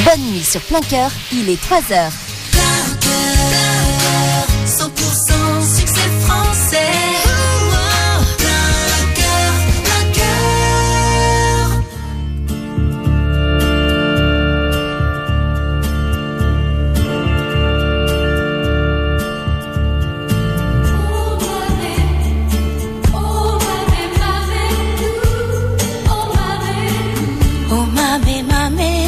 Bonne nuit sur Plein Cœur, il est 3h. Plein Cœur, 100% succès français. Plein Cœur, Plein Cœur. Oh mamé, mamé.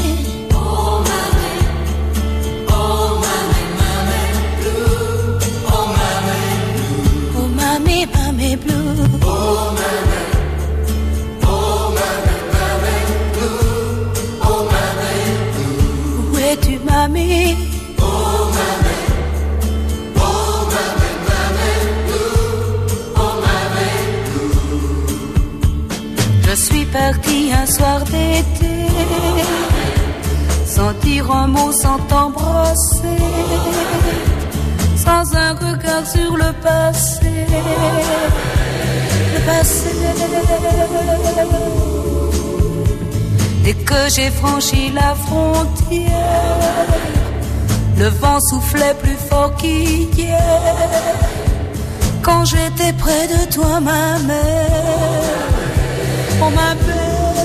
Mamé blue. Oh mamé, oh mamé, mamé blue. Oh mamé blue. Où es-tu mamé? Oh mamé, oh mamé, mamé blue. Oh mamé blue. Je suis partie un soir d'été, sans dire un mot, sans t'embrasser, sans un regard sur le passé. Le passé. Dès que j'ai franchi la frontière, le vent soufflait plus fort qu'hier. Quand j'étais près de toi, ma mère, on m'appelait.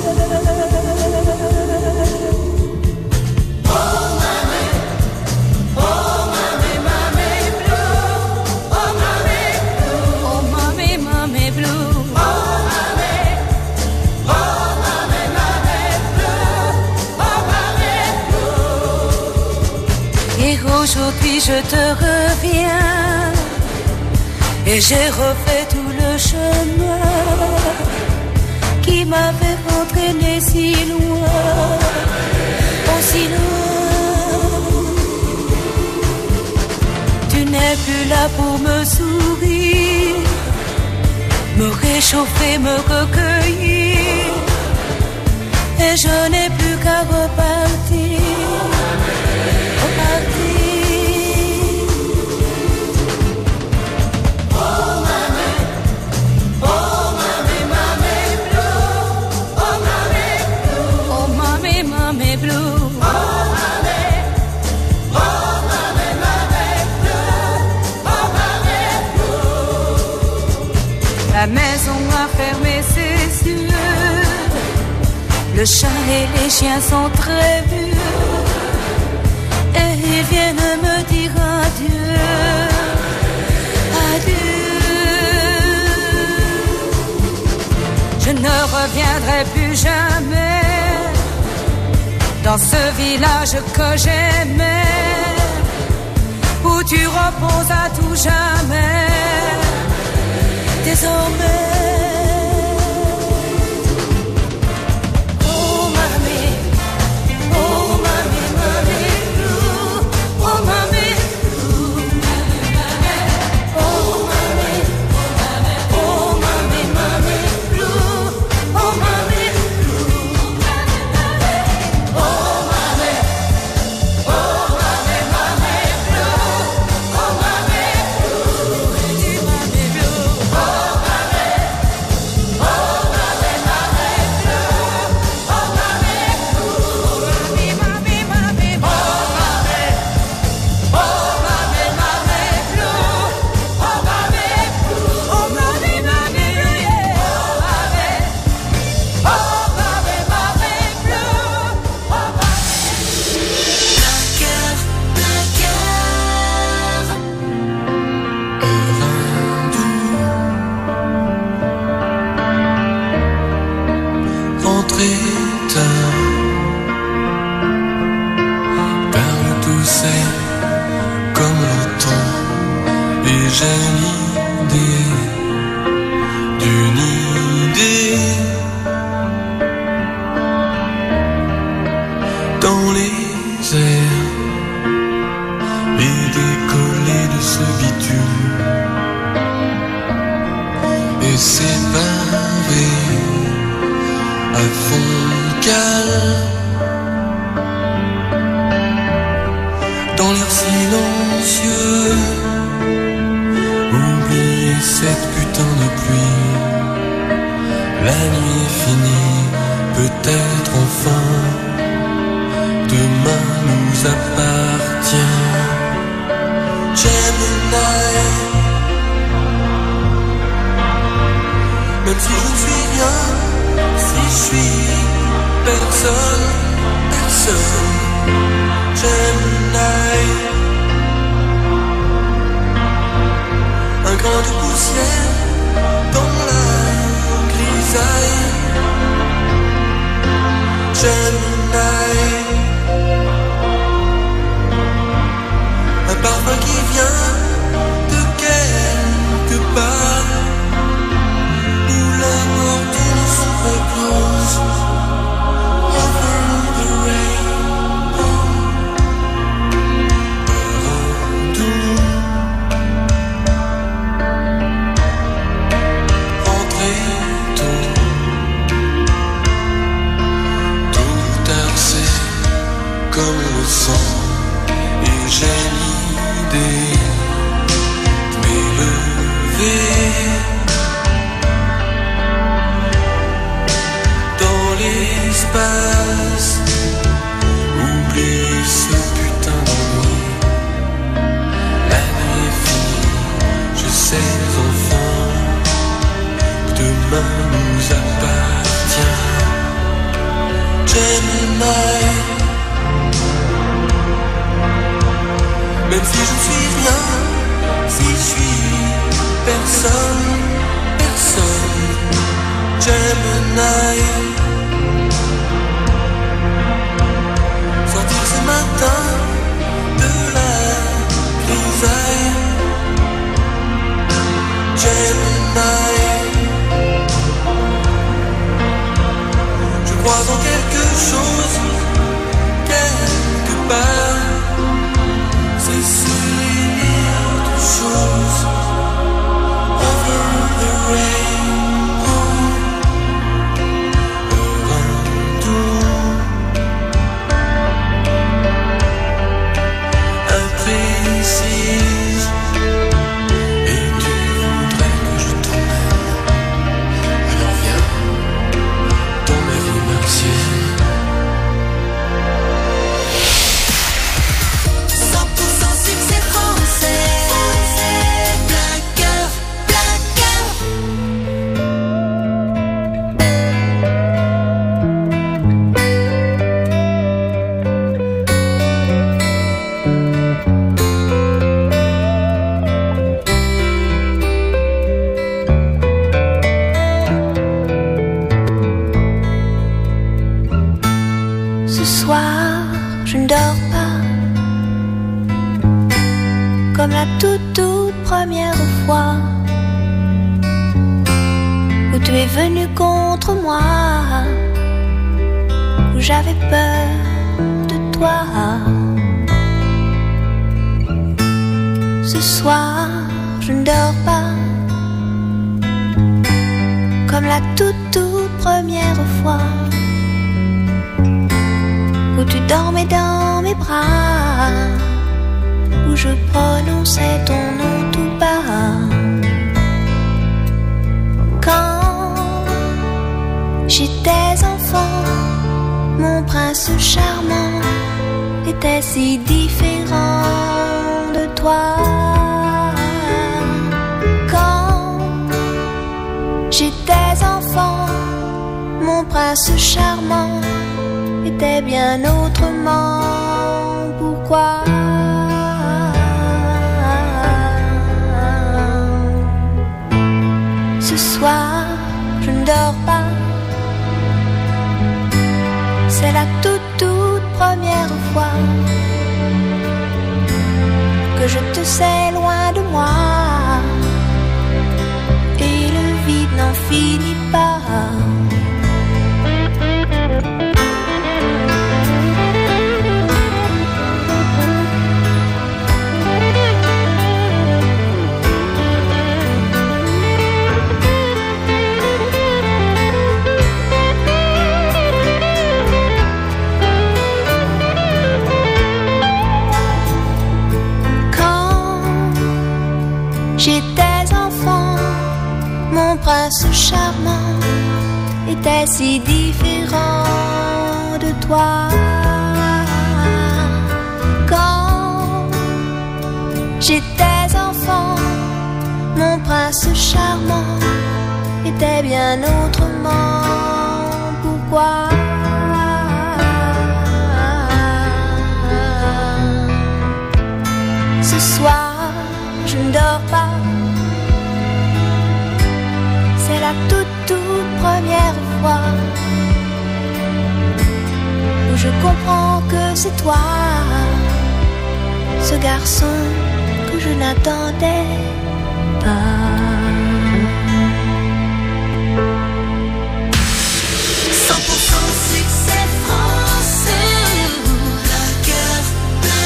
Aujourd'hui je te reviens et j'ai refait tout le chemin qui m'avait entraîné si loin, aussi loin. Tu n'es plus là pour me sourire, me réchauffer, me recueillir, et je n'ai plus qu'à repartir. La maison a fermé ses yeux, le chat et les chiens sont très vieux, et ils viennent me dire adieu, adieu. Je ne reviendrai plus jamais dans ce village que j'aimais, où tu reposes à tout jamais. Désormais, oh mamé, oh mamé, mamé blue, oh mamé blue, oh mamé, oh mamé, mamé blue, oh mamé blue, oh mamé, oh mamé, mamé blue, oh mamé blue, du mamé blue. J'ai l'idée d'une idée dans les airs et décoller de ce bitume et séparer à fond calme dans l'air silencieux. Cette putain de pluie, la nuit est finie, peut-être enfin demain. personne, personne. Gemini, un grain de poussière dans la grisaille. Gemini, un parfum qui vient de quelque part où la mort se repose. Over the rainbow, rentrez tôt, tôt ou tard c'est comme le sang, et j'ai l'idée de m'élever dans l'espace. Oublie ce putain de nuit. La nuit est finie, je sais enfin que demain nous appartient. Gemini, même si je suis rien, si je suis personne, personne. Gemini, sortir ce matin de la grisaille. Gemini, je crois en quelque chose, quelque part. C'est si autre chose. Over the rainbow, imprécise. Et tu voudrais que je t'emmène. Alors viens dans ma vie martienne. 100% succès français. Black Girl, Black Girl. Ce soir, je ne dors pas comme la toute première fois où tu es venu contre moi, où j'avais peur de toi. Ce soir, je ne dors pas comme la toute première fois où tu dormais dans mes bras, où je prononçais ton nom tout bas. Quand j'étais enfant, mon prince charmant était si différent de toi. Quand j'étais enfant, mon prince charmant était bien autrement. Pourquoi? Ce soir, je ne dors pas. C'est la toute première fois que je te sais loin de moi, et le vide n'en finit pas. J'étais enfant, mon prince charmant était si différent de toi. Quand j'étais enfant, mon prince charmant était bien autrement. Pourquoi? comprends que c'est toi, ce garçon que je n'attendais pas. 100% succès français. Plein cœur, plein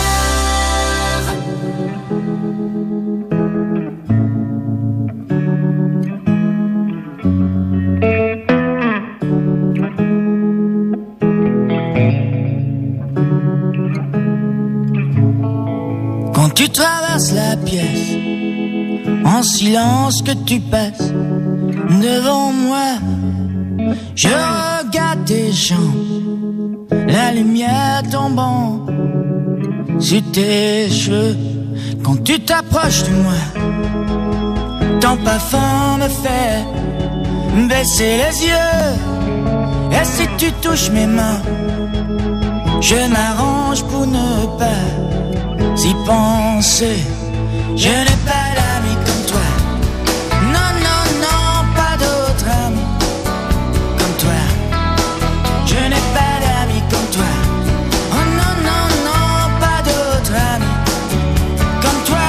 Quand tu traverses la pièce, en silence que tu passes devant moi, je regarde tes jambes, la lumière tombant sur tes cheveux. Quand tu t'approches de moi, ton parfum me fait baisser les yeux. Et si tu touches mes mains, je m'arrange pour ne pas y penser. Je n'ai pas d'amis comme toi. Non, non, non, pas d'autres amis comme toi. Je n'ai pas d'amis comme toi. Oh non, non, non, pas d'autres amis comme toi.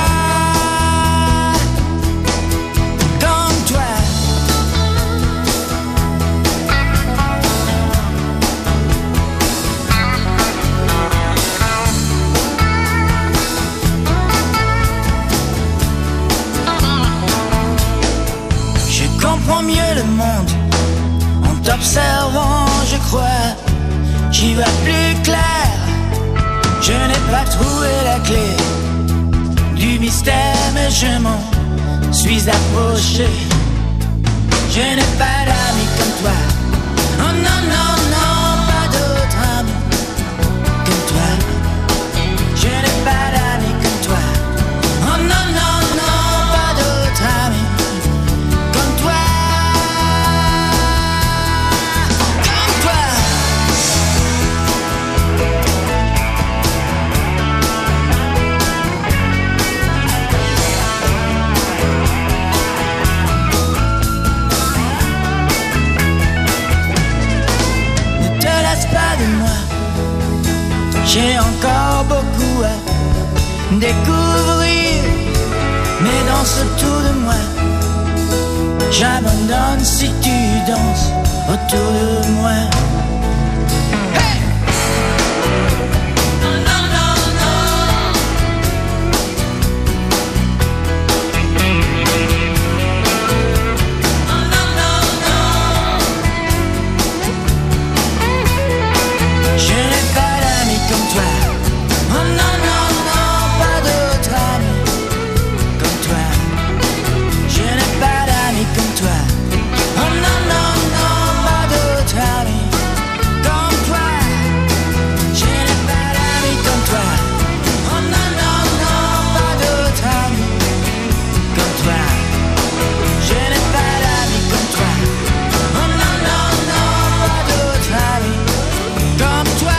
Comme toi. Je comprends mieux le monde en t'observant, je crois. J'y vois plus clair. Je n'ai pas trouvé la clé du mystère, mais je m'en suis approché. Je n'ai pas d'amis comme toi. Oh non, non, non, pas d'autres amis comme toi. Je n'ai pas d'amis comme toi. Oh non, non, non, pas d'autres amis comme toi. Comme toi. Ne te lasse pas de moi. J'ai encore beaucoup à découvrir. Mais danse autour de moi. J'abandonne si tu danses autour de moi. Hey! Non, non, non, non. Non, non, non, non. Je n'ai pas d'amis comme toi. Oh non, non, non, pas d'autres amis comme toi. Je n'ai pas d'amis comme toi. Oh non, non, non, pas d'autres amis comme toi. Je n'ai pas d'amis comme toi. Oh non, non, non, pas d'autres amis comme toi. Je n'ai pas d'amis comme toi. Oh non, non, non, pas d'autres amis comme toi.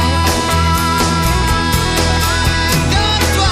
Comme toi.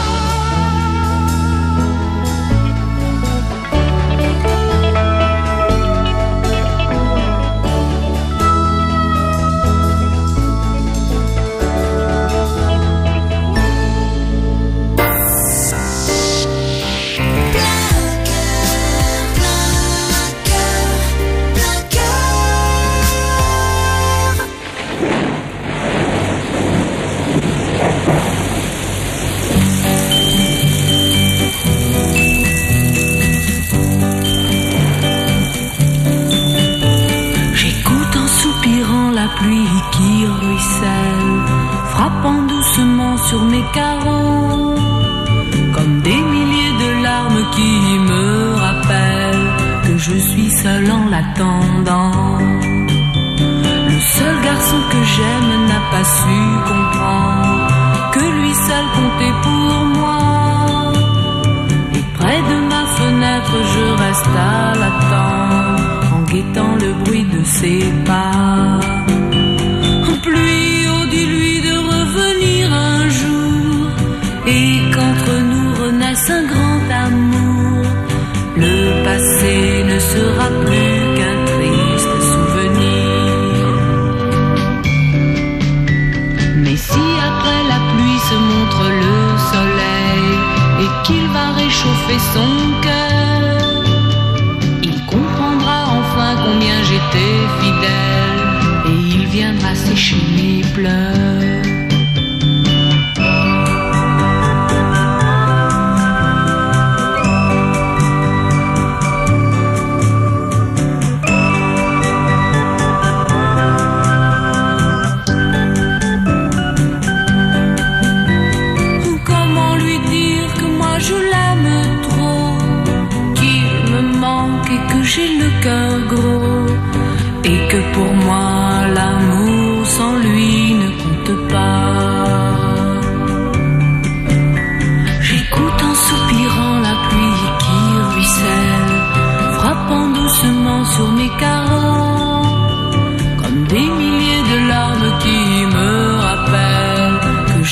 J'écoute en soupirant la pluie qui ruisselle, frappant doucement sur mes carreaux, comme des milliers de larmes qui me rappellent que je suis seul en l'attendant. Le seul garçon que j'aime n'a pas su comprendre que lui seul comptait pour moi. Et près de ma fenêtre, je reste à l'attendre, en guettant le bruit de ses pas. Pluie, oh dis-lui de revenir un jour, et qu'entre nous renaisse un grand amour. Le passé ne sera plus qu'un triste souvenir.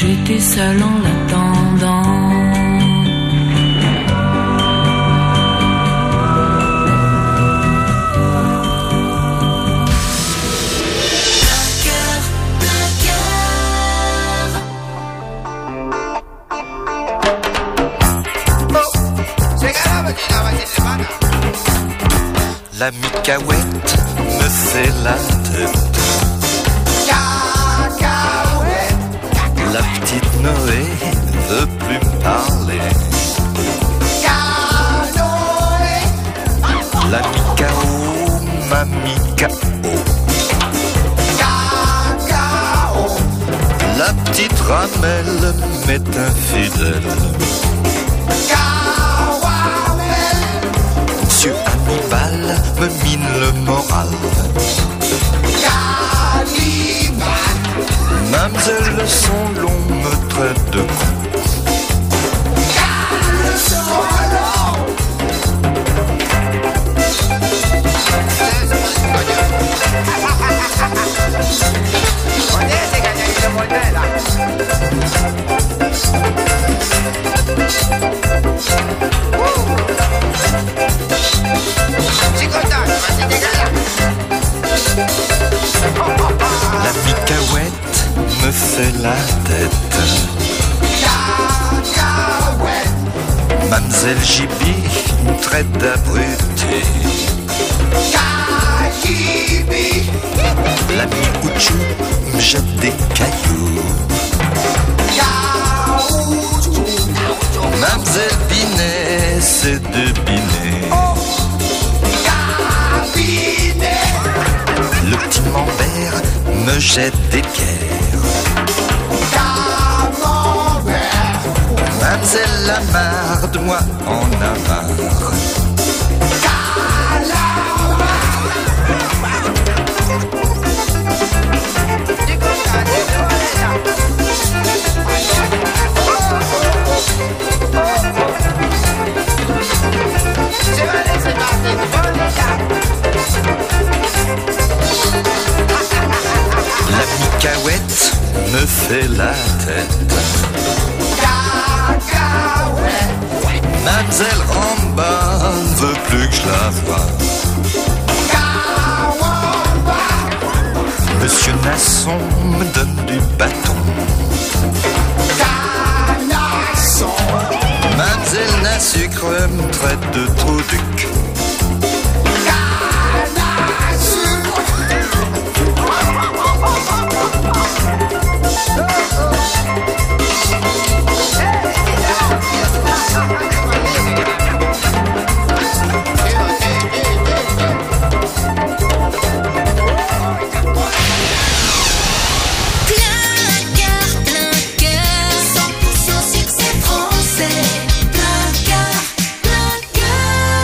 j'étais seule en l'attendant. La micaouette me fait la tête. La petite Noé veut plus me parler. La micao, ma micao. La petite ramelle m'est infidèle. Monsieur Hannibal me mine le moral. Mademoiselle le son long me traite de con. La micaouette me fait la tête. Mademoiselle Jibi me traite d'abruté. L'ami Ouchou me jette des cailloux. Mademoiselle Binet, c'est de Binet. Le petit Mambert me jette des pierres. Mademoiselle Lamarre de moi en a marre. La micaouette me fait la tête. Mademoiselle Ramba veut plus que je la voie. Monsieur Nasson me donne du bâton. Mademoiselle Nasucre me traite de trou du cul. Plein cœur, 100% succès français. Plein cœur, plein cœur.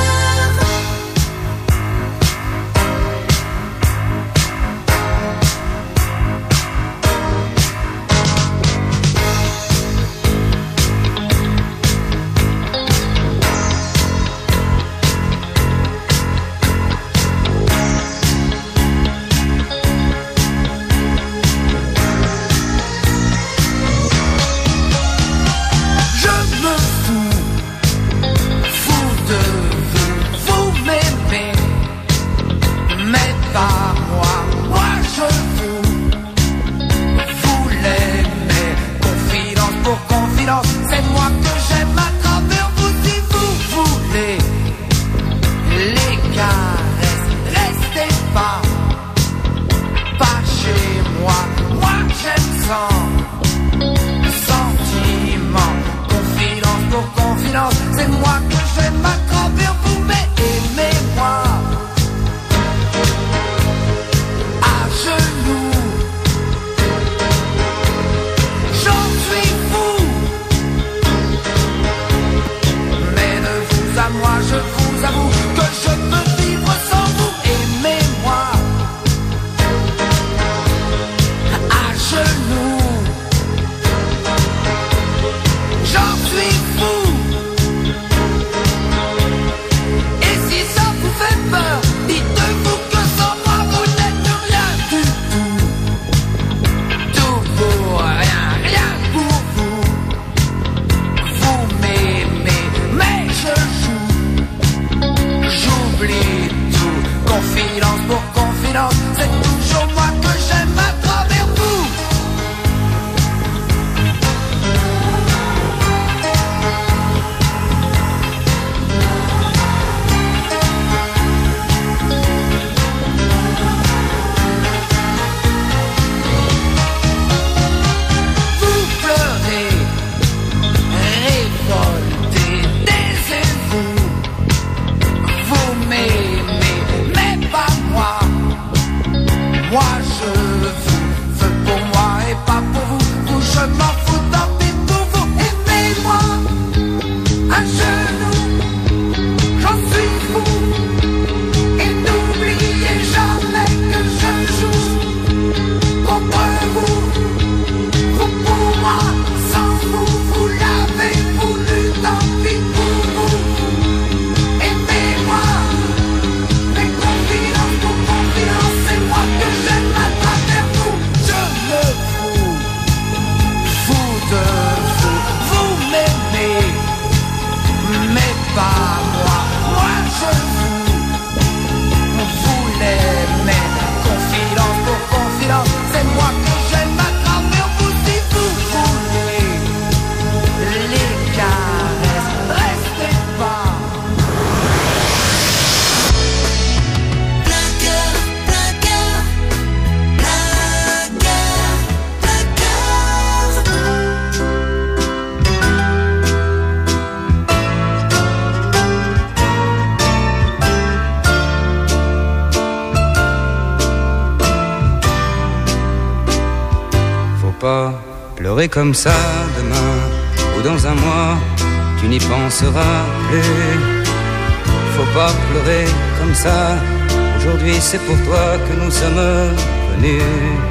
Faut pas pleurer comme ça demain ou dans un mois, tu n'y penseras plus. Faut pas pleurer comme ça, aujourd'hui c'est pour toi que nous sommes venus.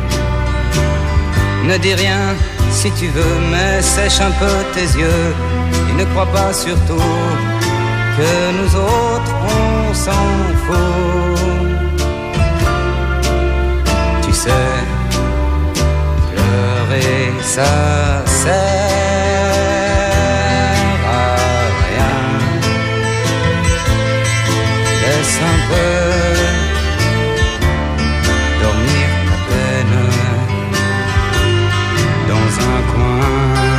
Ne dis rien si tu veux, mais sèche un peu tes yeux. Et ne crois pas surtout que nous autres on s'en fout. Tu sais, pleurer ça sert à rien. Laisse un peu dormir ta peine dans un coin.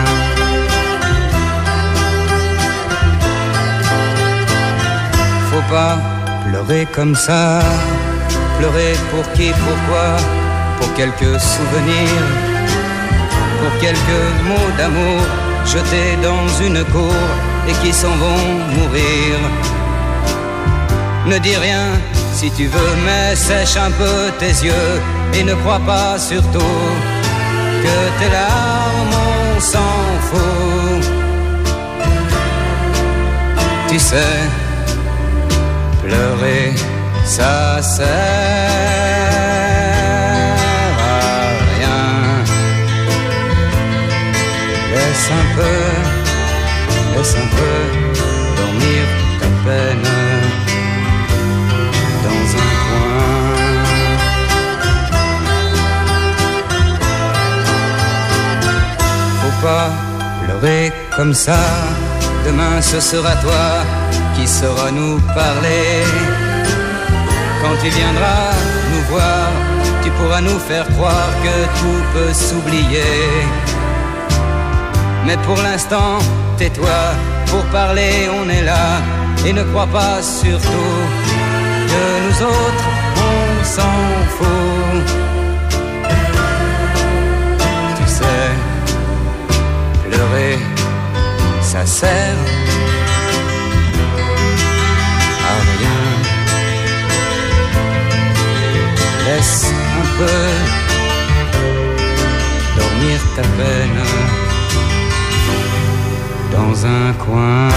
Faut pas pleurer comme ça. Pleurer pour qui, pourquoi? Pour quelques souvenirs, pour quelques mots d'amour jetés dans une cour et qui s'en vont mourir. Ne dis rien si tu veux, mais sèche un peu tes yeux et ne crois pas surtout que tes larmes on s'en fout. Tu sais, pleurer ça sert à rien. Laisse un peu dormir ta peine dans un coin. Faut pas pleurer comme ça, demain ce sera toi qui saura nous parler. Quand tu viendras nous voir, tu pourras nous faire croire que tout peut s'oublier. Mais pour l'instant, tais-toi, pour parler on est là. Et ne crois pas surtout que nous autres on s'en fout. Tu sais, pleurer, ça sert à rien. Laisse un peu dormir ta peine dans un coin.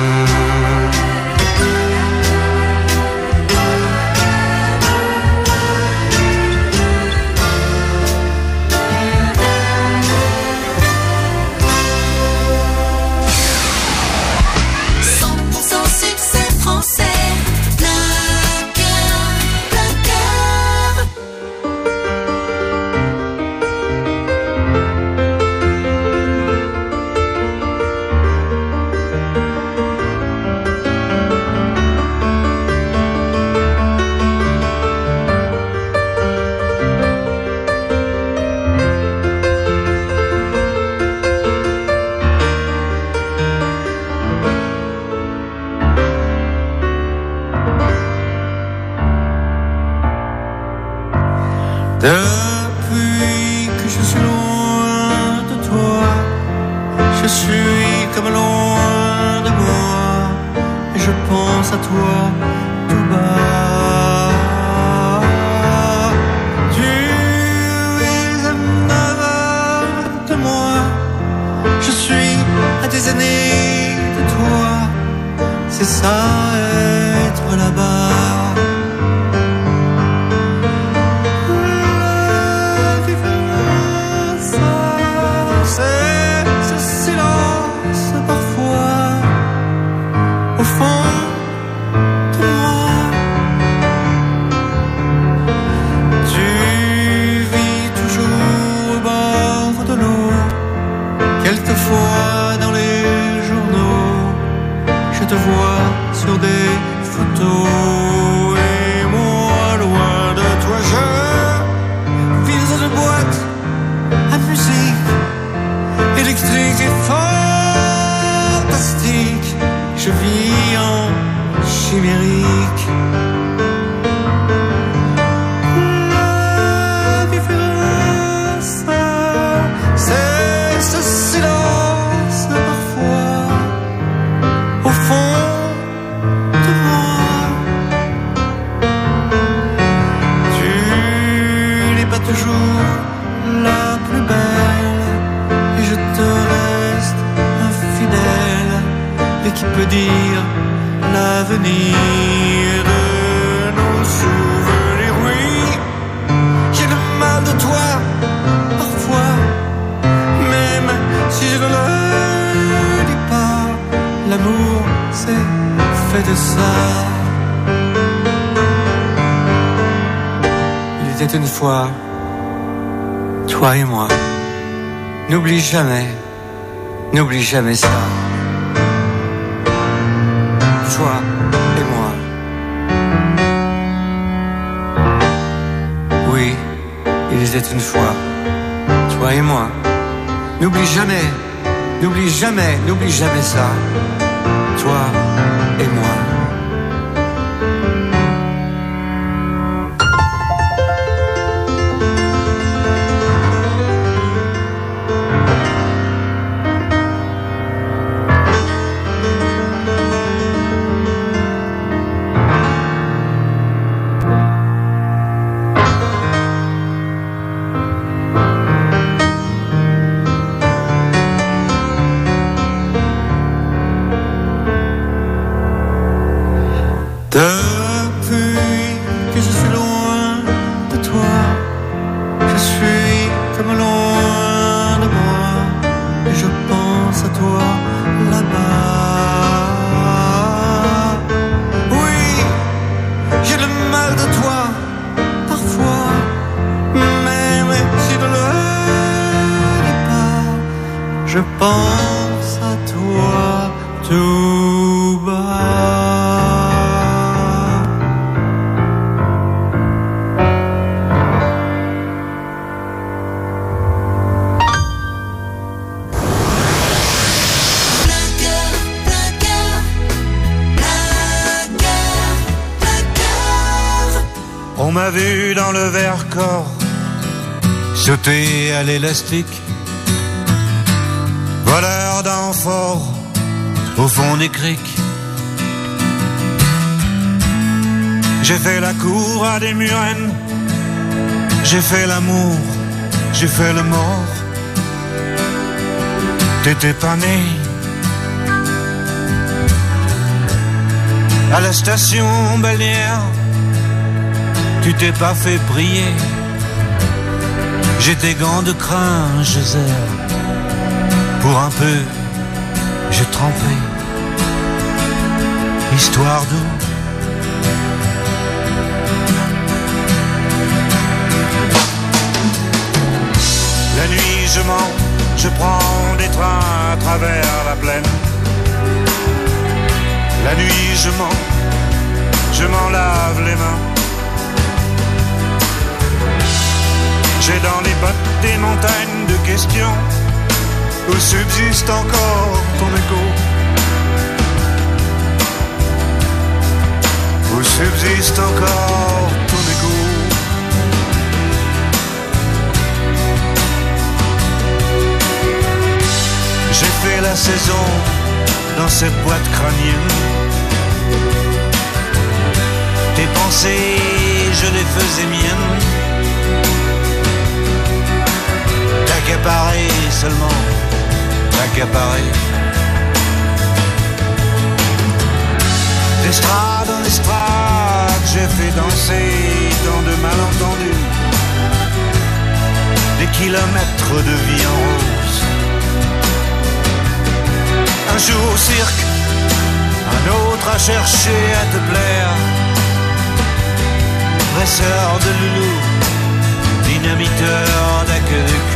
Depuis que je suis loin de toi, je suis comme loin de moi, et je pense à toi tout bas. Tu es à 9 heures de moi, je suis à des années de toi, c'est ça être là-bas. Je te vois sur des photos et moi loin de toi je vis dans une boîte à musique électrique et fantastique. Je vis en chimérique. La différence, c'est ce silence parfois au fond de moi. dire l'avenir de nos souvenirs. Oui, j'ai le mal de toi, parfois, même si je ne le dis pas. L'amour, c'est fait de ça. Il était une fois, toi et moi. N'oublie jamais ça. Toi et moi. Oui, il était une fois, toi et moi. N'oublie jamais ça. Toi et moi. Depuis que je suis loin de toi, je suis comme loin de moi, et je pense à toi là-bas. Oui, j'ai le mal de toi, parfois, même si je ne le dis pas, je pense à toi tout bas. On m'a vu dans le Vercors sauter à l'élastique, voleur d'amphores au fond des criques. J'ai fait la cour à des murennes, j'ai fait l'amour, j'ai fait le mort. T'étais pas né. À la station balnéaire, tu t'es pas fait briller. J'ai tes gants de crin, je zère. Pour un peu, j'ai trempé. Histoire d'eau. La nuit je mens, je prends des trains à travers la plaine. La nuit je mens, je m'en lave les mains. J'ai dans les bottes des montagnes de questions où subsiste encore ton écho. Où subsiste encore ton écho. J'ai fait la saison dans cette boîte crânienne. Tes pensées, je les faisais miennes. T'accaparer seulement, t'accaparer. D'estrade en estrade, j'ai fait danser dans de malentendus des kilomètres de vie en rose. Un jour au cirque, un autre à chercher à te plaire. Presseur de loulou, dynamiteur d'aqueduc.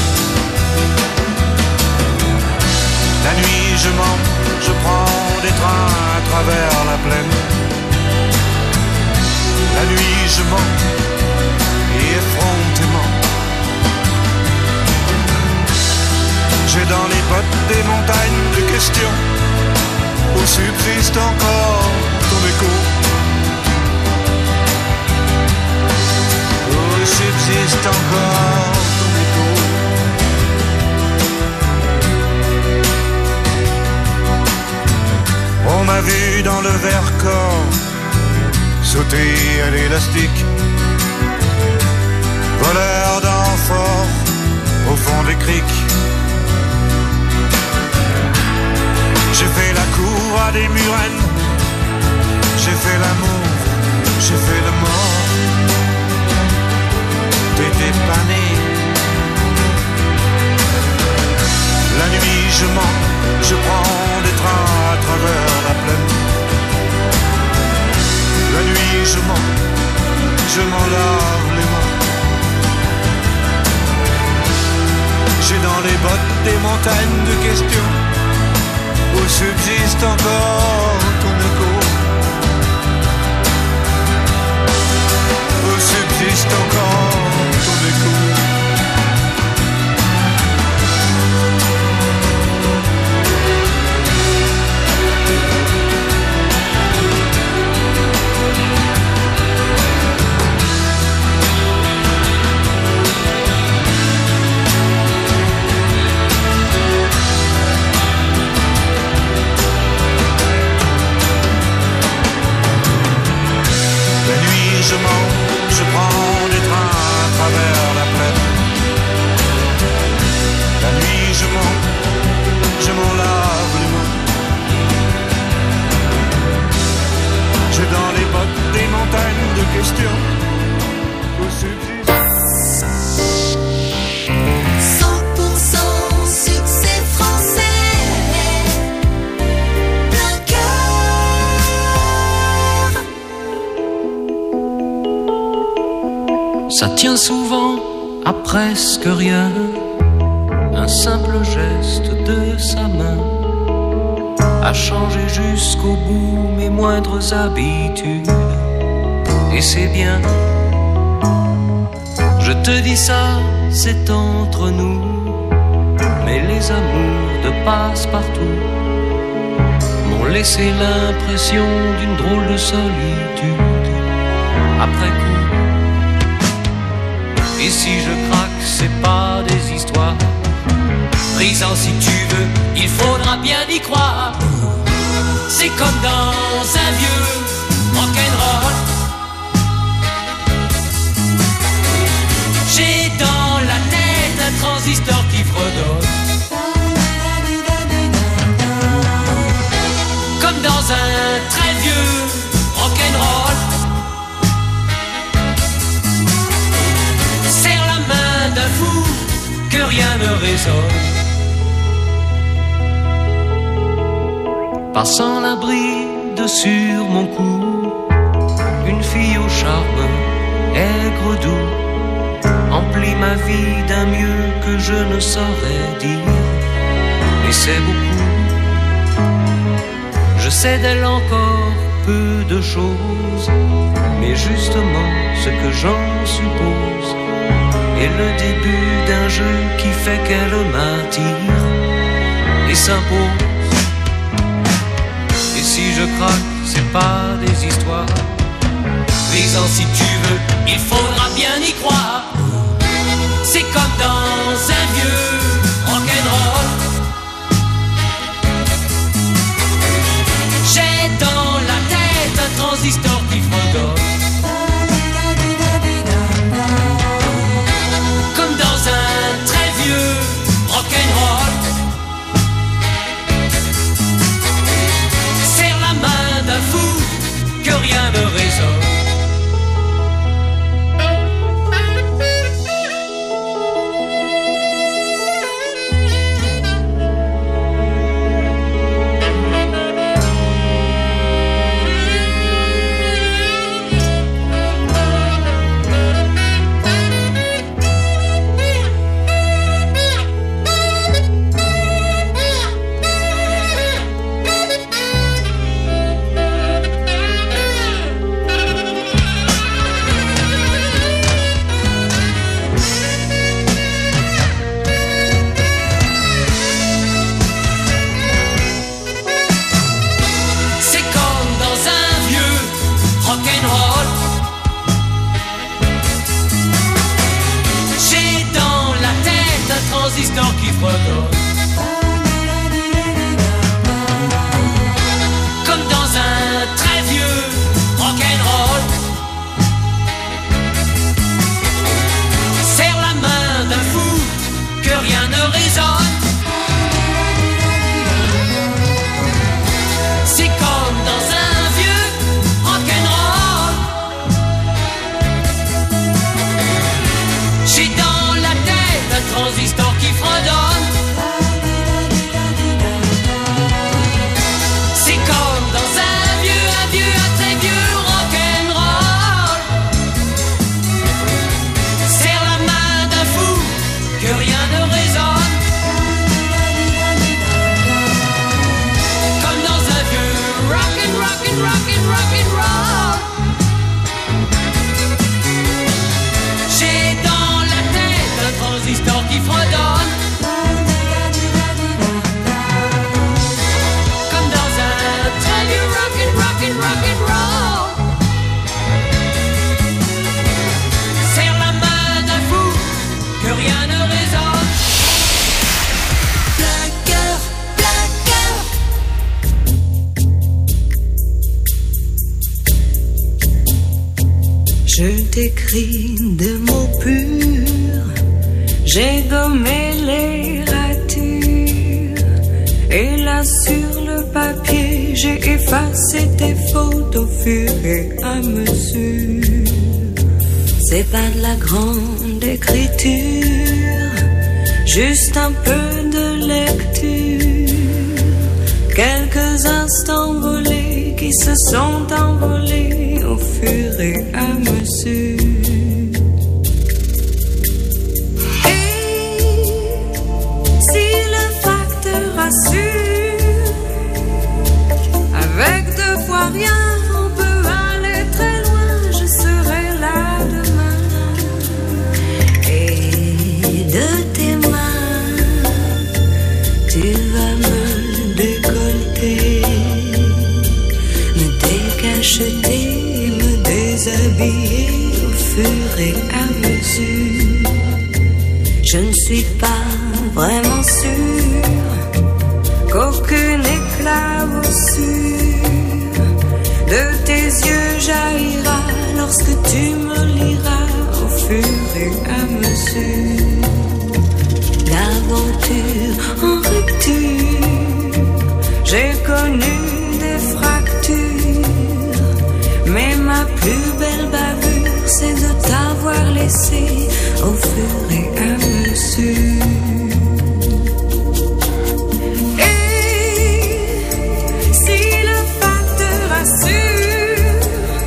La nuit je mens, je prends des trains à travers la plaine. La nuit je mens, et effrontément. J'ai dans les bottes des montagnes de questions où subsiste encore ton écho. Où subsiste encore ton écho. On m'a vu dans le Vercors sauter à l'élastique, voleur d'amphores au fond des criques. J'ai fait la cour à des j'ai fait le mort. T'étais pas né. La nuit je mens, je prends des trains à travers la plaine. La nuit je mens, je m'en lave les mains. J'ai dans les bottes des montagnes de questions où subsiste encore ton écho. Où subsiste encore ton écho. Je mens, je prends des trains à travers la plaine. La nuit je mens, je m'en lave les mains. J'ai dans les bottes des montagnes de questions où subsiste. 100% succès français. Plein cœur. Ça tient souvent à presque rien, un simple geste de sa main a changé jusqu'au bout mes moindres habitudes. Et c'est bien, je te dis ça, c'est entre nous, mais les amours de passe-partout m'ont laissé l'impression d'une drôle de solitude après coup. Et si je craque, c'est pas des histoires brisant si tu veux, il faudra bien y croire. C'est comme dans un vieux rock'n'roll. J'ai dans la tête un transistor qui fredonne. Comme dans un très vieux rock'n'roll. D'un fou que rien ne résonne. Passant la bride sur mon cou, une fille au charme aigre doux emplit ma vie d'un mieux que je ne saurais dire. Et c'est beaucoup. Je sais d'elle encore peu de choses, mais justement ce que j'en suppose est le début d'un jeu qui fait qu'elle m'attire et s'impose. Et si je craque, c'est pas des histoires brisant si tu veux, il faudra bien y croire. C'est comme dans un vieux rock'n'roll. J'ai dans la tête un transistor qui fredonne. Rock'n'roll. Serre la main d'un fou que rien ne résonne. Transistor qui fredonne. Comme dans un très vieux rock'n'roll. Serre la main d'un fou que rien ne résonne. C'est comme dans un vieux rock'n'roll. t'écris des mots purs, j'ai gommé les ratures, et là sur le papier, j'ai effacé tes fautes au fur et à mesure. C'est pas de la grande écriture, juste un peu de lecture, quelques instants volés qui se sont envolés au fur et à mesure. Et si le facteur assure, avec deux fois rien, on peut aller très loin, je serai là demain. Et de tes mains, tu vas me décolleter, me décacheter, me déshabiller au fur et à mesure. Je ne suis pas vraiment sûre qu'aucune éclaboussure de tes yeux jaillira lorsque tu me liras au fur et à mesure. L'aventure en rupture, j'ai connu des fractures, mais ma plus belle bavure, c'est de t'avoir laissé au fur et à mesure. Et si le facteur assure,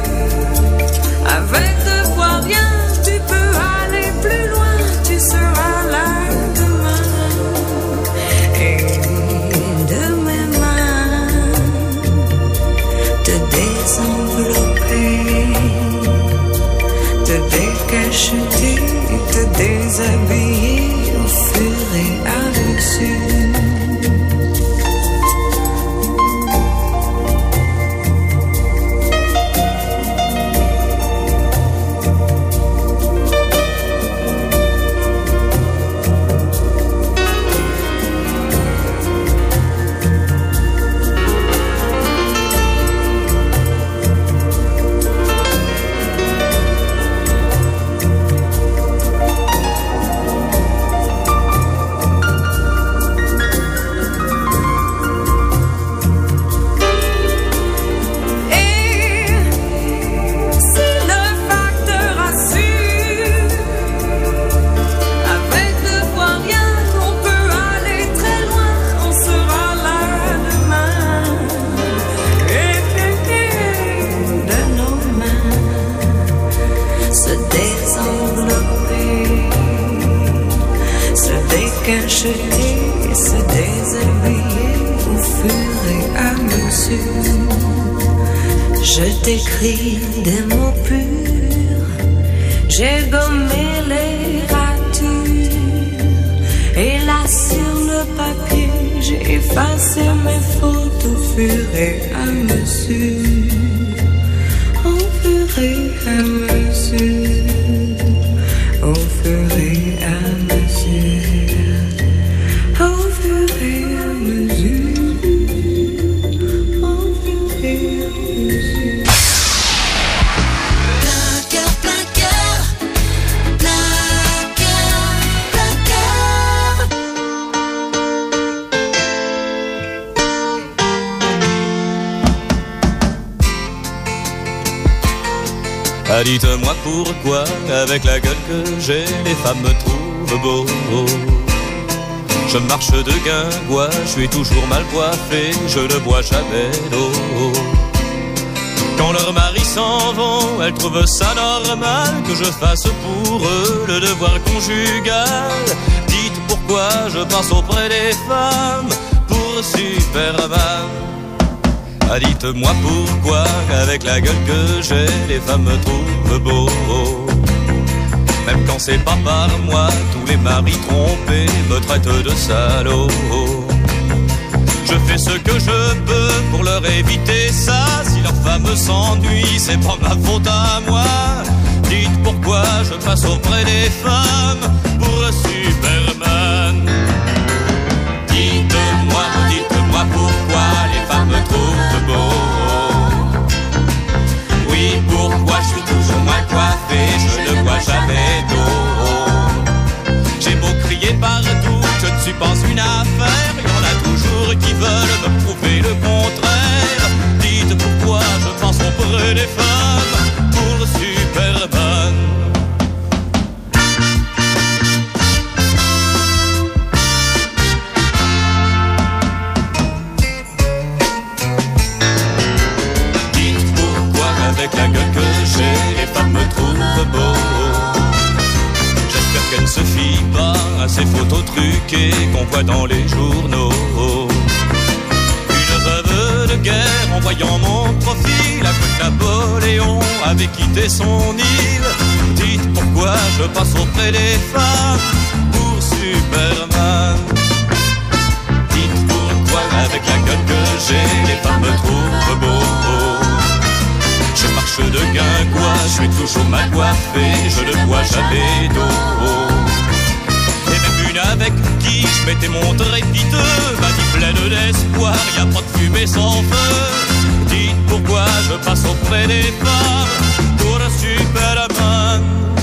avec deux fois rien, tu peux aller plus loin, tu seras là demain. Et de mes mains, te désenvelopper, te décacheter, te déshabiller au fur et à mesure. Se déshabiller au fur et à mesure. Je t'écris des mots purs, j'ai gommé les ratures, et là sur le papier, j'ai effacé mes fautes au fur et à mesure. Au fur et à mesure, au fur et à mesure. Au fur et à mesure, au fur et à mesure. Plein cœur, plein cœur, plein cœur, plein cœur. Ah, dites-moi pourquoi, avec la gueule que j'ai, les femmes me trouvent beau. Je marche de guingois, je suis toujours mal coiffé, je ne bois jamais d'eau. Quand leurs maris s'en vont, elles trouvent ça normal que je fasse pour eux le devoir conjugal. Dites pourquoi je passe auprès des femmes pour Superman. Ah, dites-moi pourquoi, avec la gueule que j'ai, les femmes me trouvent beau. Même quand c'est pas par moi, tous les maris trompés me traitent de salaud. Je fais ce que je peux pour leur éviter ça. Si leur femme s'ennuie, c'est pas ma faute à moi. Dites pourquoi je passe auprès des femmes pour Superman. Dites-moi pourquoi les femmes me trouvent beau. Oui, pourquoi je suis toujours moins coiffé. faire. Il y en a toujours qui veulent me prouver le contraire. Dites pourquoi je passe auprès des femmes pour Superman. Dites pourquoi avec la gueule que j'ai, les femmes me trouvent beau. J'espère qu'elle ne se fie pas à ces photos truquées qu'on voit dans les journaux. Une veuve de guerre en voyant mon profil, à que Napoléon avait quitté son île. Dites pourquoi je passe auprès des femmes pour Superman. Dites pourquoi avec la gueule que j'ai, les femmes me trouvent beau. Je marche de guingois, je suis toujours mal coiffé, je ne bois jamais d'eau. Et même une avec qui je m'étais montré piteux m'a dit pleine d'espoir, y a pas de fumée sans feu. Dites pourquoi je passe auprès des femmes pour un Superman.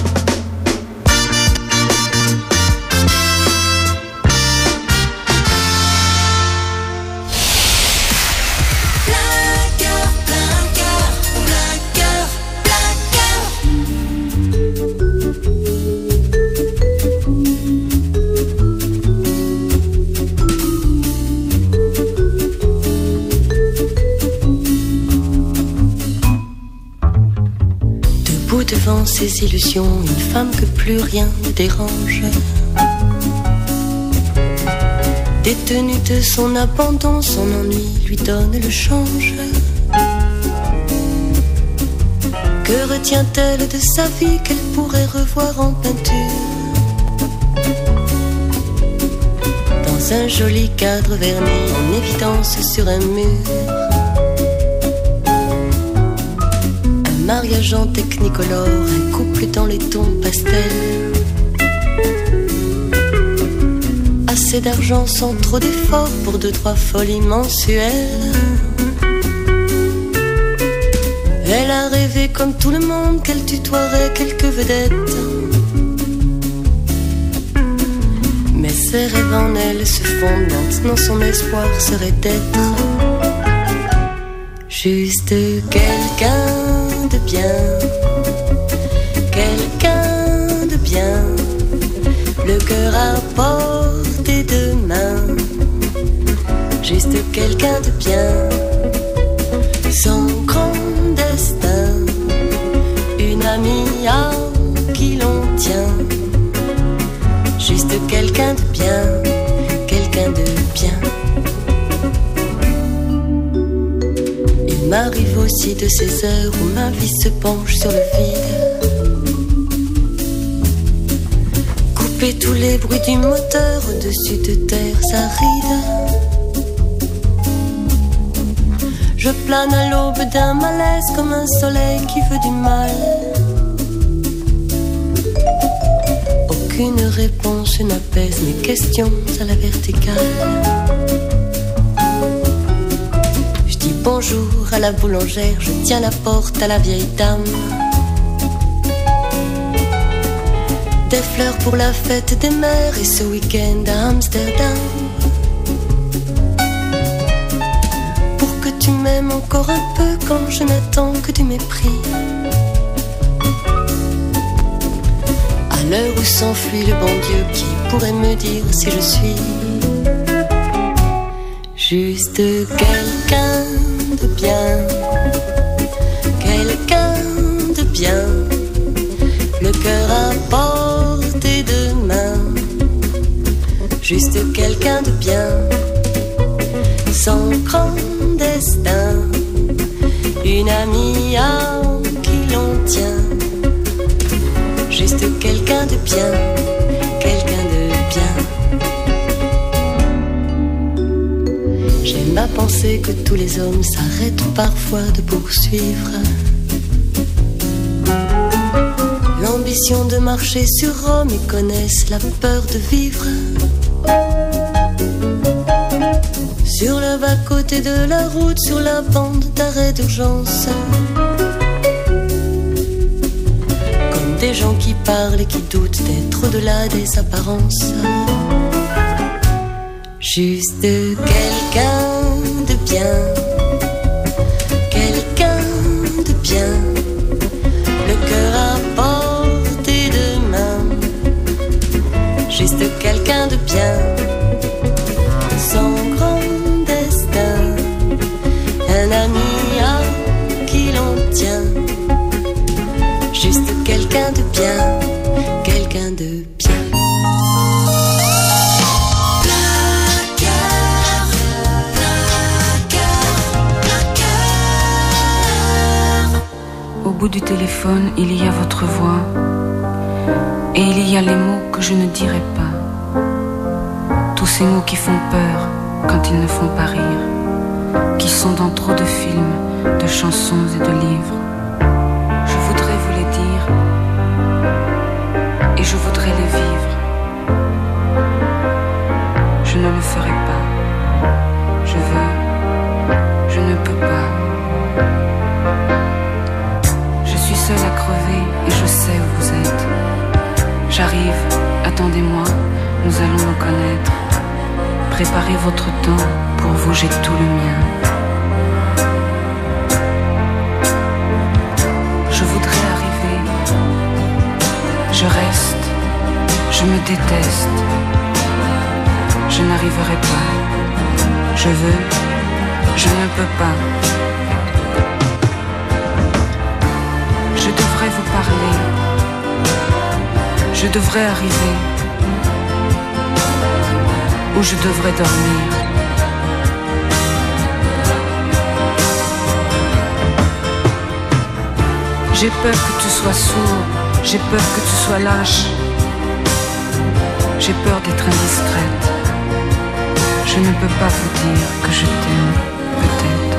Devant ses illusions, une femme que plus rien ne dérange. Détenue de son abandon, son ennui lui donne le change. Que retient-elle de sa vie qu'elle pourrait revoir en peinture? Dans un joli cadre verni en évidence sur un mur. Mariage en technicolore, un couple dans les tons pastels. Assez d'argent sans trop d'efforts pour 2-3 folies mensuelles. Elle a rêvé comme tout le monde qu'elle tutoierait quelques vedettes. Mais ses rêves en elle se fondent, maintenant son espoir serait d'être juste quelqu'un de bien, quelqu'un de bien, le cœur à portée de main, juste quelqu'un de bien, sans grand destin, une amie à qui l'on tient, juste quelqu'un de bien, quelqu'un de bien. Il m'arrive aussi de ces heures où ma vie se penche sur le vide. Couper tous les bruits du moteur au-dessus de terres arides. Je plane à l'aube d'un malaise comme un soleil qui veut du mal. Aucune réponse n'apaise mes questions à la verticale. Bonjour à la boulangère, je tiens la porte à la vieille dame. Des fleurs pour la fête des mères et ce week-end à Amsterdam. Pour que tu m'aimes encore un peu quand je n'attends que du mépris. À l'heure où s'enfuit le bon Dieu, qui pourrait me dire si je suis juste quelqu'un de bien, quelqu'un de bien, le cœur à portée de main, juste quelqu'un de bien, sans grand destin, une amie à qui l'on tient, juste quelqu'un de bien, quelqu'un de bien. J'aime à penser que tous les hommes s'arrêtent parfois de poursuivre l'ambition de marcher sur Rome et connaissent la peur de vivre sur le bas-côté de la route, sur la bande d'arrêt d'urgence, comme des gens qui parlent et qui doutent d'être au-delà des apparences. Juste quelqu'un de bien, quelqu'un de bien, le cœur à portée de main. Juste quelqu'un de bien, son grand destin, un ami à qui l'on tient. Juste quelqu'un de bien, quelqu'un de bien. Au bout du téléphone, il y a votre voix. Et il y a les mots que je ne dirai pas. Tous ces mots qui font peur quand ils ne font pas rire, qui sont dans trop de films, de chansons et de livres. Je voudrais vous les dire et je voudrais les vivre. Je ne le ferai pas. Je veux, je ne peux pas. Je suis seule à crever et je sais où vous êtes. J'arrive, attendez-moi, nous allons nous connaître. Préparez votre temps, pour vous j'ai tout le mien. Je voudrais arriver, je reste, je me déteste. Je n'arriverai pas, je veux, je ne peux pas. Je devrais vous parler, je devrais arriver, ou je devrais dormir. J'ai peur que tu sois sourd, j'ai peur que tu sois lâche. J'ai peur d'être indiscrète. Je ne peux pas vous dire que je t'aime, peut-être.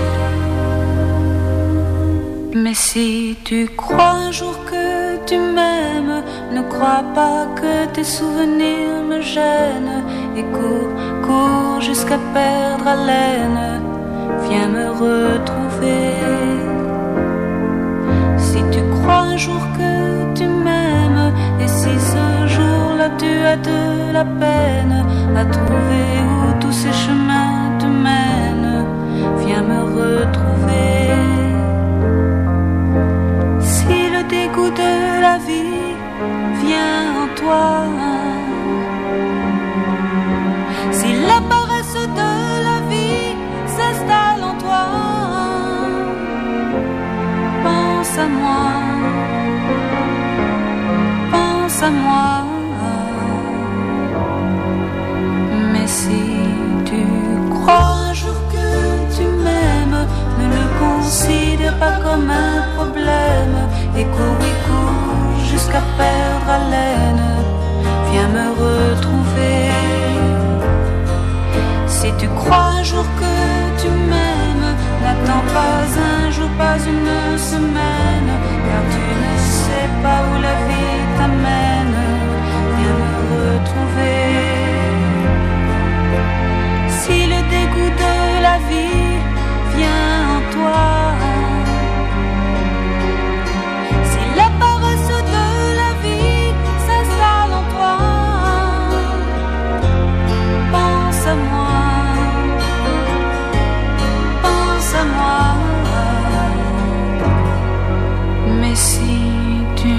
Mais si tu crois un jour que tu m'aimes, ne crois pas que tes souvenirs me gênent. Et cours, cours jusqu'à perdre haleine. Viens me retrouver. Si tu crois un jour que tu m'aimes, et si ce jour-là tu as de la peine à trouver où tous ces chemins te mènent, viens me retrouver. Si le dégoût de la vie vient en toi, si la paresse de la vie s'installe en toi, pense à moi, pense à moi. Mais si tu crois un jour que tu m'aimes, ne le considère pas comme un problème. Et cours jusqu'à perdre haleine. Viens me retrouver. Si tu crois un jour que tu m'aimes, n'attends pas un jour, pas une semaine, car tu ne sais pas où la vie t'amène. Viens me retrouver. Si le dégoût de la vie vient en toi, si la paresse de la vie s'installe en toi, pense à moi, pense à moi. Mais si tu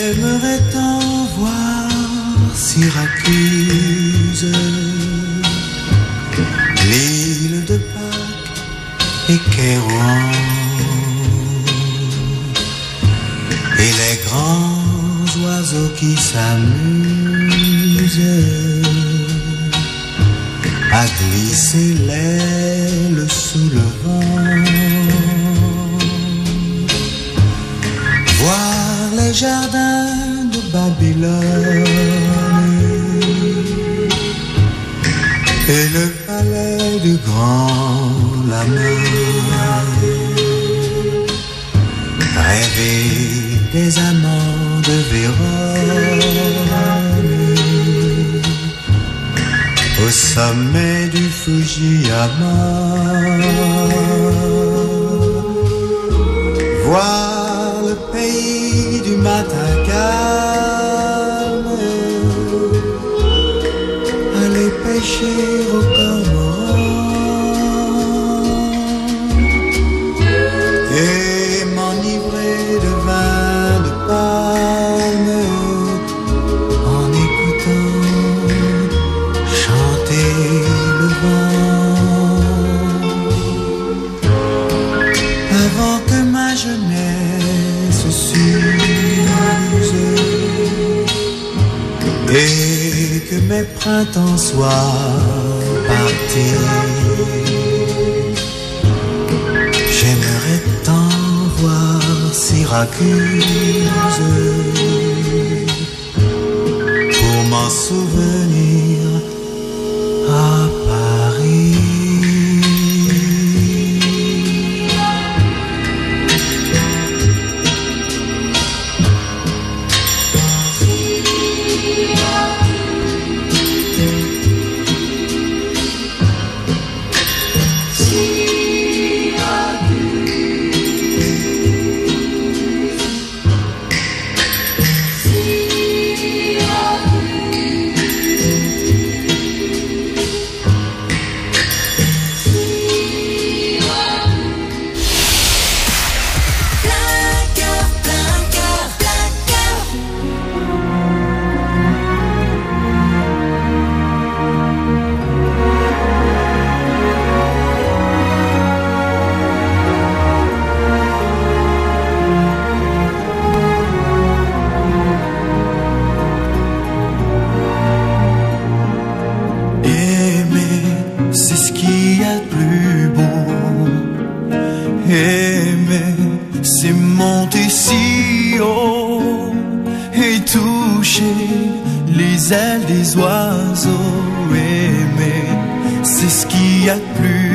J'aimerais tant voir Syracuse, l'île de Pâques et Kérouan, et les grands oiseaux qui s'amusent à glisser l'aile sous le vent. Voir les jardins de Babylone et le palais du grand lama, rêver des amants de Vérone au sommet du Fujiyama, voir le pays du matin calme, aller pêcher au cormoran et m'enivrer de vin de palme en écoutant chanter le vent. Avant que ma jeunesse s'use et que mes printemps soient partis, j'aimerais tant voir Syracuse pour m'en souvenir à Paris. Les ailes des oiseaux, aimer, c'est ce qu'il y a de plus